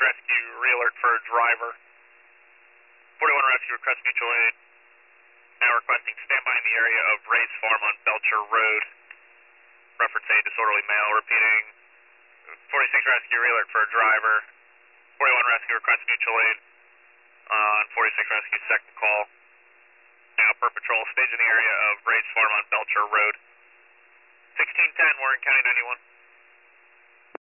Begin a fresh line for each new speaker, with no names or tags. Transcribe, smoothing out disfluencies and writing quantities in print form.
Rescue, re-alert for a driver. 41 Rescue, request mutual aid. Now requesting standby in the area of Ray's Farm on Belcher Road. Reference a disorderly male. Repeating, 46 Rescue, re-alert for a driver. 41 Rescue, request mutual aid on 46 Rescue, second call. Now per patrol, stage in the area of Ray's Farm on Belcher Road. 1610, Warren County 91.